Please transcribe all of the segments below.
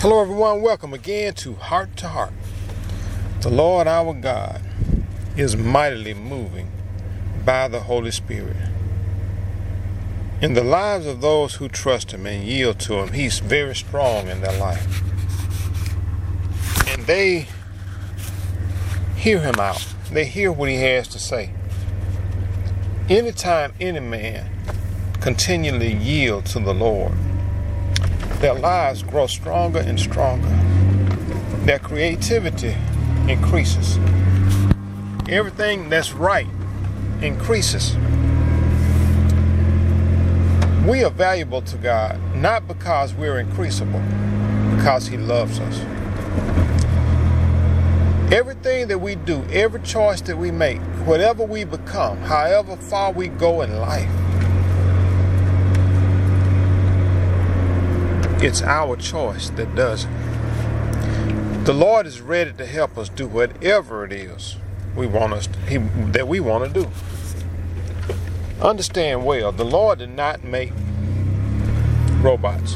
Hello everyone, welcome again to Heart to Heart. The Lord our God is mightily moving by the Holy Spirit. In the lives of those who trust Him and yield to Him, He's very strong in their life. And they hear Him out. They hear what He has to say. Anytime any man continually yields to the Lord, their lives grow stronger and stronger. Their creativity increases. Everything that's right increases. We are valuable to God, not because we're increasable, because He loves us. Everything that we do, every choice that we make, whatever we become, however far we go in life, it's our choice that does it. The Lord is ready to help us do whatever it is we want to do. Understand well, the Lord did not make robots.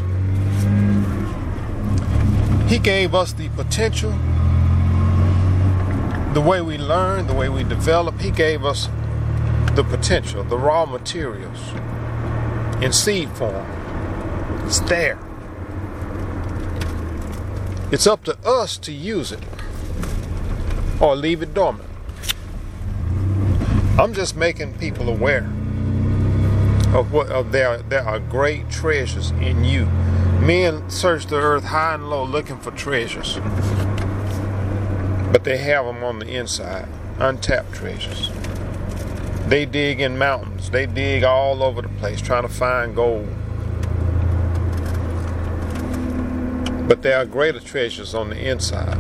He gave us the potential, the way we learn, the way we develop. He gave us the potential, the raw materials in seed form. It's there. It's up to us to use it or leave it dormant. I'm just making people aware of there are great treasures in you. Men search the earth high and low looking for treasures, but they have them on the inside, untapped treasures. They dig in mountains. They dig all over the place trying to find gold. But there are greater treasures on the inside.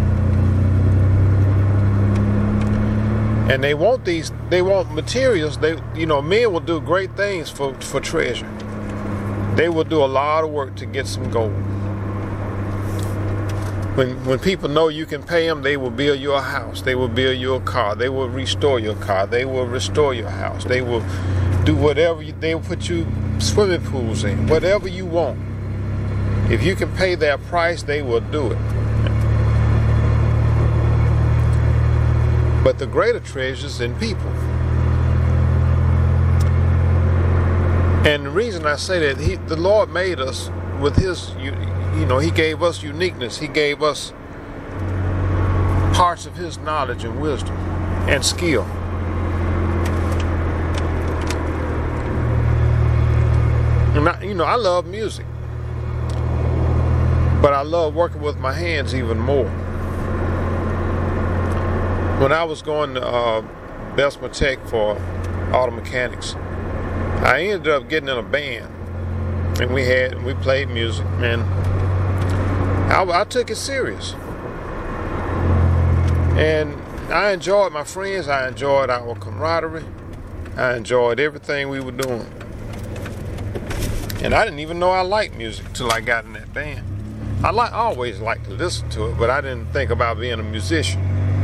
And they want materials. Men will do great things for treasure. They will do a lot of work to get some gold. When people know you can pay them, they will build you a house. They will build you a car. They will restore your car. They will restore your house. They will do whatever. They will put you swimming pools in. Whatever you want. If you can pay their price, they will do it. But the greater treasures in people. And the reason I say that, the Lord made us with His, He gave us uniqueness. He gave us parts of His knowledge and wisdom and skill. And I love music. But I love working with my hands even more. When I was going to Bessemer Tech for auto mechanics, I ended up getting in a band, and we played music, and I took it serious. And I enjoyed my friends. I enjoyed our camaraderie. I enjoyed everything we were doing. And I didn't even know I liked music till I got in that band. I always liked to listen to it, but I didn't think about being a musician.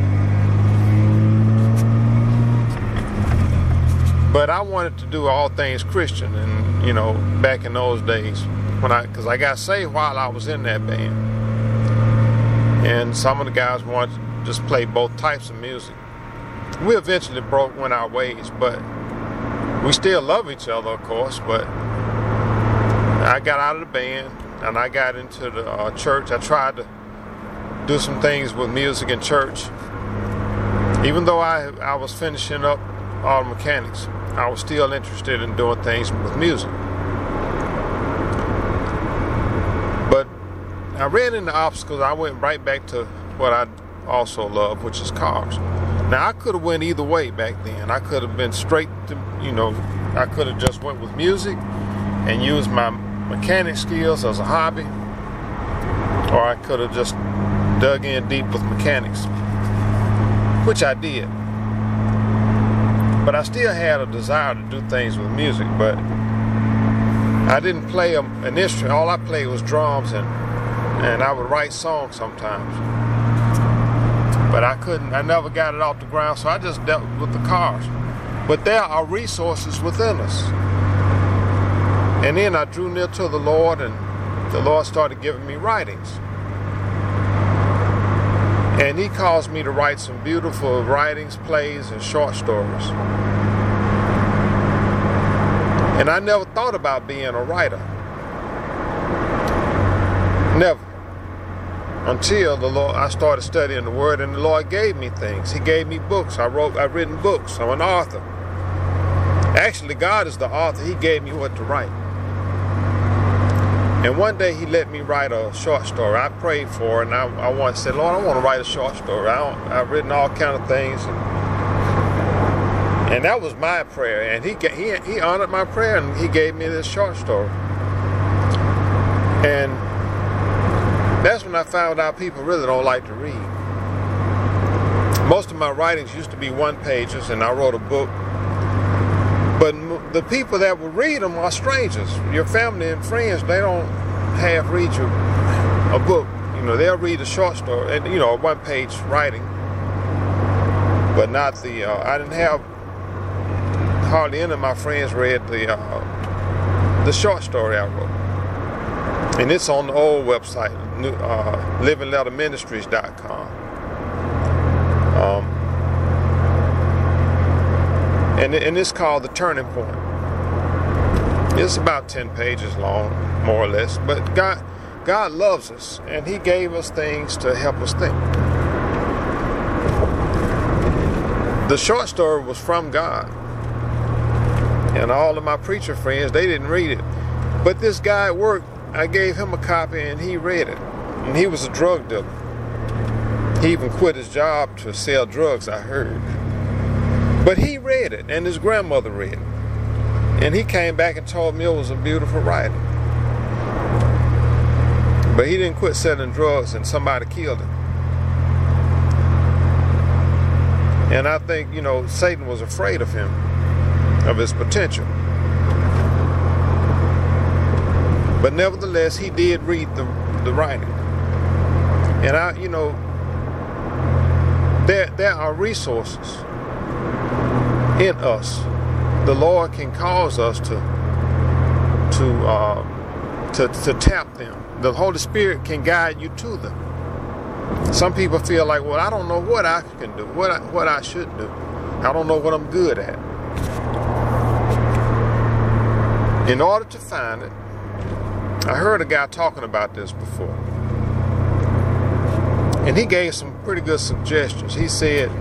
But I wanted to do all things Christian, and back in those days, because I got saved while I was in that band, and some of the guys wanted to just play both types of music. We eventually went our ways, but we still love each other, of course. But I got out of the band. And I got into the church. I tried to do some things with music in church. Even though I was finishing up auto mechanics, I was still interested in doing things with music. But I ran into obstacles. I went right back to what I also love, which is cars. Now, I could have went either way back then. I could have been straight to, I could have just went with music and used my mechanic skills as a hobby, or I could have just dug in deep with mechanics, which I did. But I still had a desire to do things with music, but I didn't play an instrument. All I played was drums, and I would write songs sometimes. But I never got it off the ground, so I just dealt with the cars. But there are resources within us. And then I drew near to the Lord, and the Lord started giving me writings. And he caused me to write some beautiful writings, plays, and short stories. And I never thought about being a writer. Never. Until the Lord, I started studying the Word, and the Lord gave me things. He gave me books. I've written books. I'm an author. Actually, God is the author. He gave me what to write. And one day He let me write a short story. I prayed for it, and I once said, Lord, I want to write a short story. I've written all kind of things. And that was my prayer. And He honored my prayer, and He gave me this short story. And that's when I found out people really don't like to read. Most of my writings used to be one-pagers, and I wrote a book. But the people that will read them are strangers. Your family and friends, they don't half read you a book. You know, they'll read a short story, and a one-page writing. But not the. I didn't have hardly any of my friends read the short story I wrote, and it's on the old website, livingletterministries.com. And it's called The Turning Point. It's about 10 pages long, more or less. But God loves us, and He gave us things to help us think. The short story was from God. And all of my preacher friends, they didn't read it. But this guy at work, I gave him a copy, and he read it. And he was a drug dealer. He even quit his job to sell drugs, I heard. But he read it, and his grandmother read it. And he came back and told me it was a beautiful writing. But he didn't quit selling drugs, and somebody killed him. And I think, Satan was afraid of him, of his potential. But nevertheless, he did read the writing. And there are resources in us. The Lord can cause us to tap them. The Holy Spirit can guide you to them. Some people feel like, well, I don't know what I can do, what I should do. I don't know what I'm good at. In order to find it, I heard a guy talking about this before. And he gave some pretty good suggestions. He said,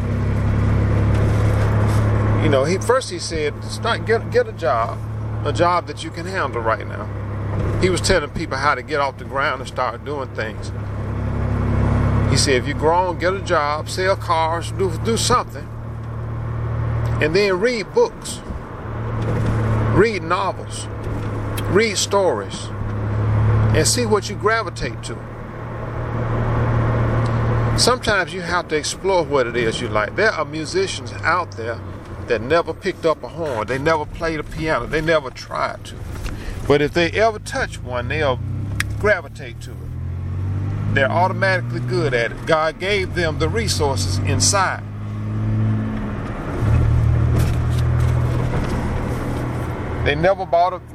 he said, get a job that you can handle right now. He was telling people how to get off the ground and start doing things. He said, if you're grown, get a job, sell cars, do something. And then read books, read novels, read stories, and see what you gravitate to. Sometimes you have to explore what it is you like. There are musicians out there that never picked up a horn. They never played a piano. They never tried to. But if they ever touch one, they'll gravitate to it. They're automatically good at it. God gave them the resources inside. They never bought a,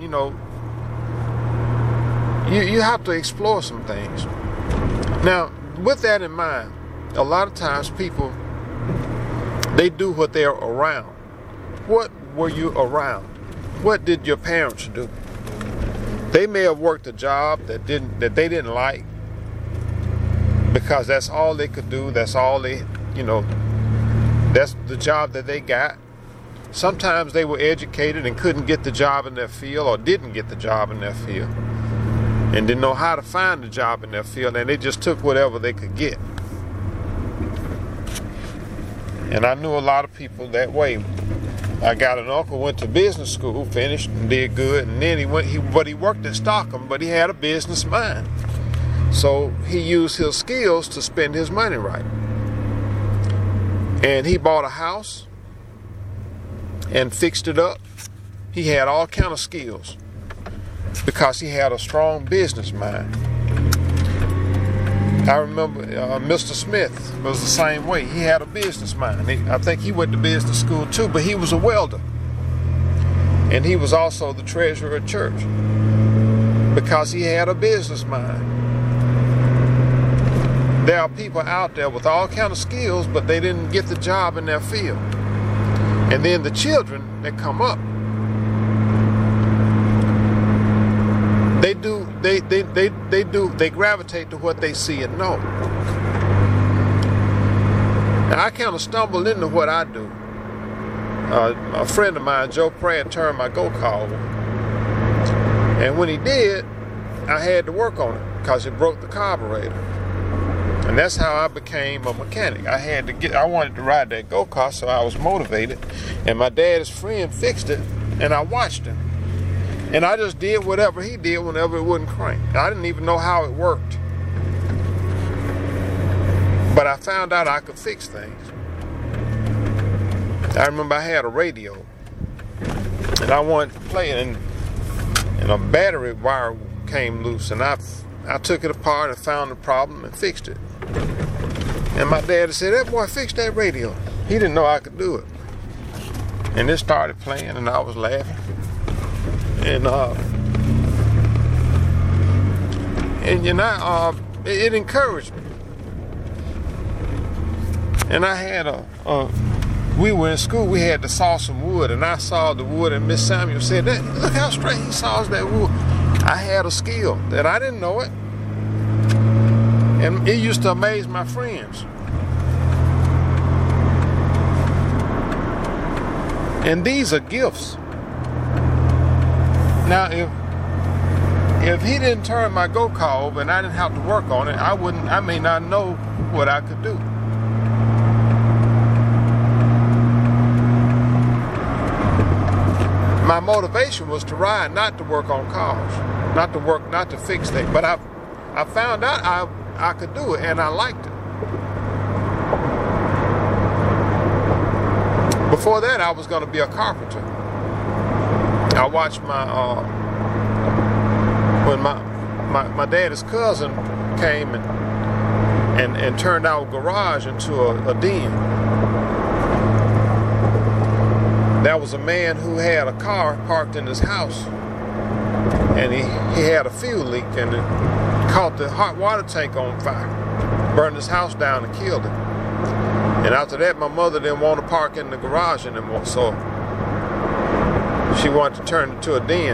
you have to explore some things. Now, with that in mind, a lot of times people, they do what they're around. What were you around? What did your parents do? They may have worked a job that they didn't like, because that's all they could do. That's all they, that's the job that they got. Sometimes they were educated and couldn't get the job in their field, or didn't get the job in their field, and didn't know how to find the job in their field, and they just took whatever they could get. And I knew a lot of people that way. I got an uncle, went to business school, finished and did good, and then he worked at Stockholm, but he had a business mind. So he used his skills to spend his money right. And he bought a house and fixed it up. He had all kind of skills because he had a strong business mind. I remember Mr. Smith was the same way. He had a business mind. I think he went to business school too, but he was a welder. And he was also the treasurer of church because he had a business mind. there are people out there with all kind of skills, but they didn't get the job in their field. And then the children that come up, they gravitate to what they see and know. And I kind of stumbled into what I do. A friend of mine, Joe Pratt, turned my go-kart over. And when he did, I had to work on it because it broke the carburetor. And that's how I became a mechanic. I wanted to ride that go-kart, so I was motivated. And my dad's friend fixed it, and I watched him. And I just did whatever he did whenever it wouldn't crank. I didn't even know how it worked. But I found out I could fix things. I remember I had a radio, and I wanted to play it, and a battery wire came loose, and I took it apart and found the problem and fixed it. And my dad said, "That boy fixed that radio." He didn't know I could do it. And it started playing, and I was laughing. And you know, it encouraged me. And I had we were in school, we had to saw some wood, and I sawed the wood, and Miss Samuel said, "Look how straight he saws that wood." I had a skill that I didn't know it. And it used to amaze my friends. And these are gifts. Now, if he didn't turn my go-kart over and I didn't have to work on it, I may not know what I could do. My motivation was to ride, not to work on cars, not to fix things. But I found out I could do it, and I liked it. Before that, I was going to be a carpenter. I watched when my daddy's cousin came and turned our garage into a den. There was a man who had a car parked in his house, and he had a fuel leak, and it caught the hot water tank on fire, burned his house down and killed him. And after that, my mother didn't want to park in the garage anymore, so she wanted to turn it to a den.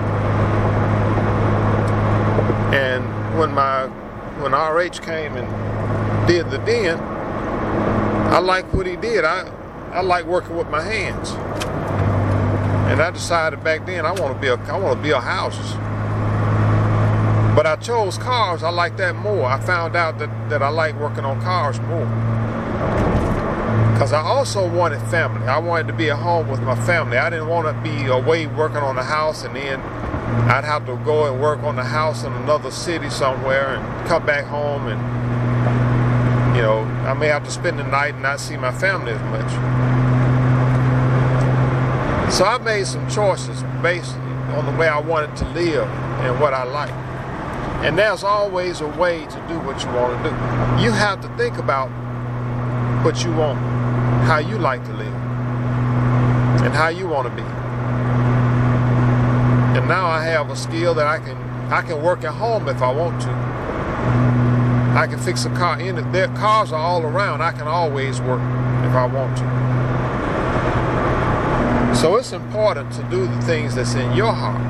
And when RH came and did the den, I liked what he did. I like working with my hands. And I decided back then I want to build houses. But I chose cars. I like that more. I found out that I like working on cars more. Because I also wanted family. I wanted to be at home with my family. I didn't want to be away working on the house, and then I'd have to go and work on the house in another city somewhere and come back home, and you know, I may have to spend the night and not see my family as much. So I made some choices based on the way I wanted to live and what I like. And there's always a way to do what you want to do. You have to think about what you want, how you like to live, and how you want to be. And now I have a skill that I can work at home if I want to. I can fix a car. Their cars are all around. I can always work if I want to. So it's important to do the things that's in your heart.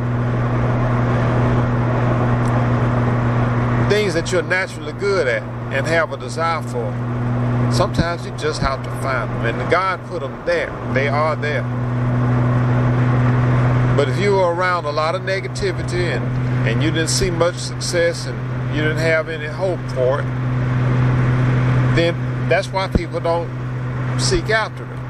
Things that you're naturally good at and have a desire for. Sometimes you just have to find them. And God put them there. They are there. But if you were around a lot of negativity and you didn't see much success and you didn't have any hope for it, then that's why people don't seek after it.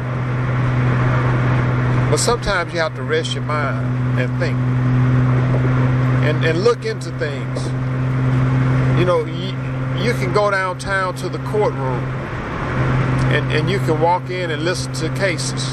But sometimes you have to rest your mind and think and look into things. You know, you can go downtown to the courtroom and you can walk in and listen to cases.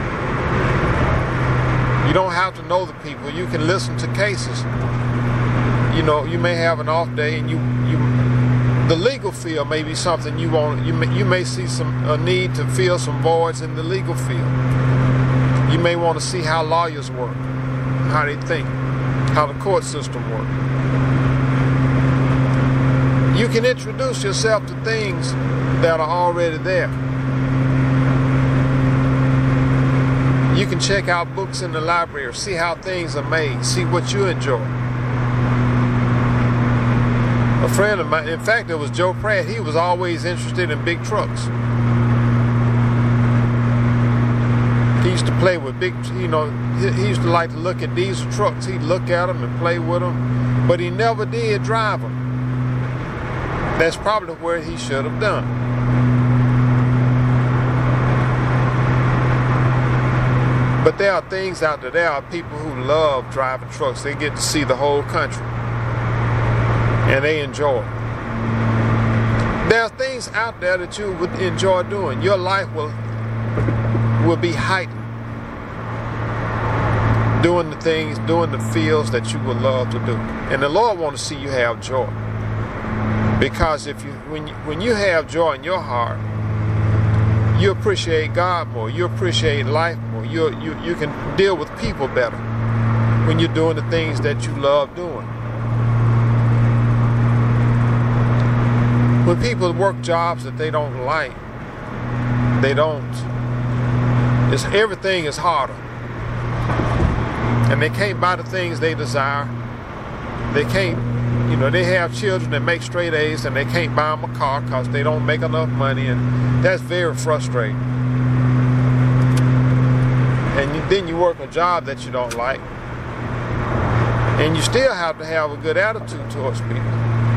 You don't have to know the people. You can listen to cases. You know, you may have an off day, and the legal field may be something you want. You may see a need to fill some voids in the legal field. You may want to see how lawyers work, how they think, how the court system works. You can introduce yourself to things that are already there. You can check out books in the library or see how things are made, see what you enjoy. A friend of mine, in fact, it was Joe Pratt, he was always interested in big trucks. He used to play with big, he used to like to look at diesel trucks. He'd look at them and play with them, but he never did drive them. That's probably where he should have done. But there are things out there. There are people who love driving trucks. They get to see the whole country, and they enjoy it. There are things out there that you would enjoy doing. Your life will be heightened doing the things, doing the fields that you would love to do. And the Lord wants to see you have joy. Because when you have joy in your heart, you appreciate God more. You appreciate life more. You can deal with people better when you're doing the things that you love doing. When people work jobs that they don't like, everything is harder. And they can't buy the things they desire. They can't, they have children that make straight A's and they can't buy them a car because they don't make enough money, and that's very frustrating. And then you work a job that you don't like, and you still have to have a good attitude towards people.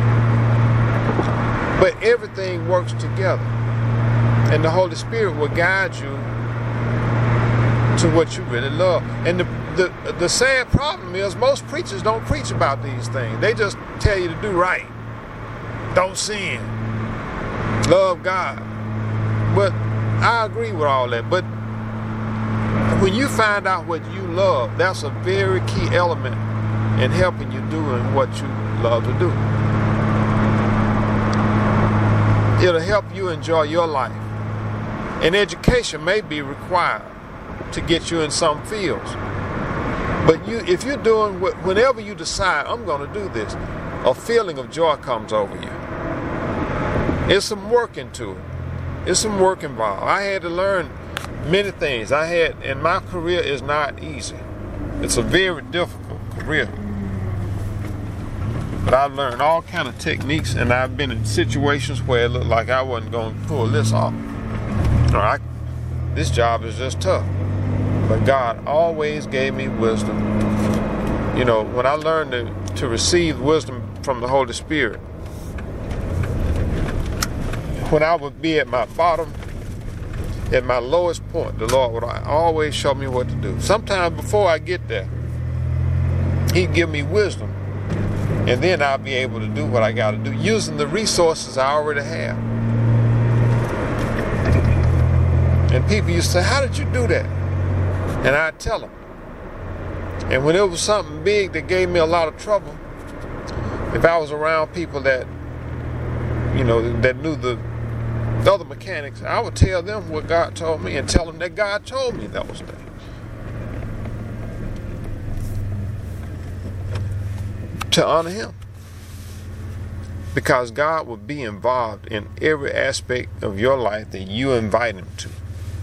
But everything works together, and the Holy Spirit will guide you to what you really love. And the sad problem is most preachers don't preach about these things. They just tell you to do right, don't sin, love God. But I agree with all that. But when you find out what you love, that's a very key element in helping you doing what you love to do. It'll help you enjoy your life. And education may be required to get you in some fields. But if you're doing whenever you decide, I'm going to do this, a feeling of joy comes over you. There's some work into it. There's some work involved. I had to learn many things. And my career is not easy. It's a very difficult career. But I've learned all kind of techniques, and I've been in situations where it looked like I wasn't going to pull this off. This job is just tough. But God always gave me wisdom. When I learned to receive wisdom from the Holy Spirit, when I would be at my bottom, at my lowest point, the Lord would always show me what to do. Sometimes before I get there, He'd give me wisdom, and then I'll be able to do what I got to do using the resources I already have. And people used to say, how did you do that? And I'd tell them. And when it was something big that gave me a lot of trouble, if I was around people that, that knew the other mechanics, I would tell them what God told me and tell them that God told me those things. To honor Him. Because God will be involved in every aspect of your life that you invite Him to.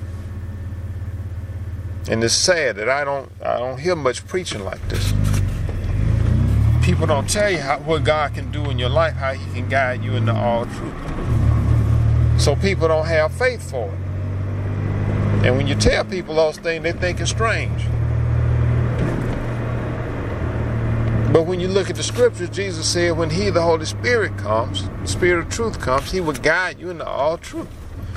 And it's sad that I don't hear much preaching like this. People don't tell you what God can do in your life, how He can guide you into all truth. So people don't have faith for it. And when you tell people those things, they think it's strange. But when you look at the scriptures, Jesus said when He, the Holy Spirit, comes, the Spirit of truth comes, He will guide you into all truth.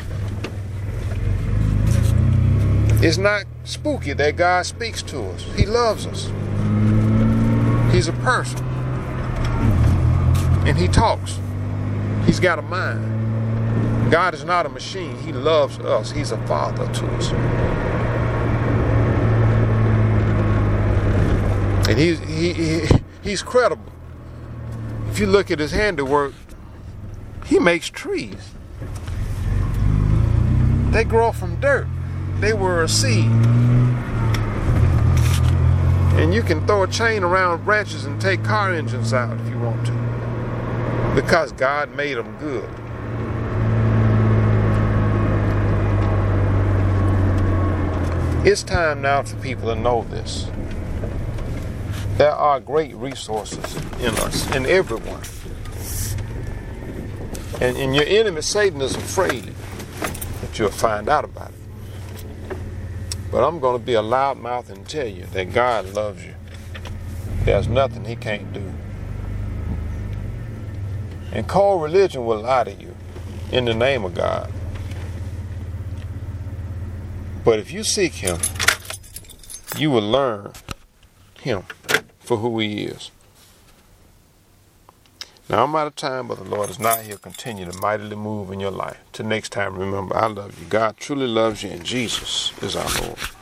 It's not spooky that God speaks to us. He loves us. He's a person. And He talks. He's got a mind. God is not a machine. He loves us. He's a father to us. And he's credible. If you look at His handiwork, He makes trees. They grow from dirt. They were a seed. And you can throw a chain around branches and take car engines out if you want to. because God made them good. It's time now for people to know this. There are great resources in us, in everyone. And your enemy, Satan, is afraid that you'll find out about it. But I'm going to be a loudmouth and tell you that God loves you. There's nothing he can't do. And cold religion will lie to you in the name of God. But if you seek him, you will learn him for who he is. Now I'm out of time, but the Lord is not here. Continue to mightily move in your life. Till next time, remember, I love you. God truly loves you, and Jesus is our Lord.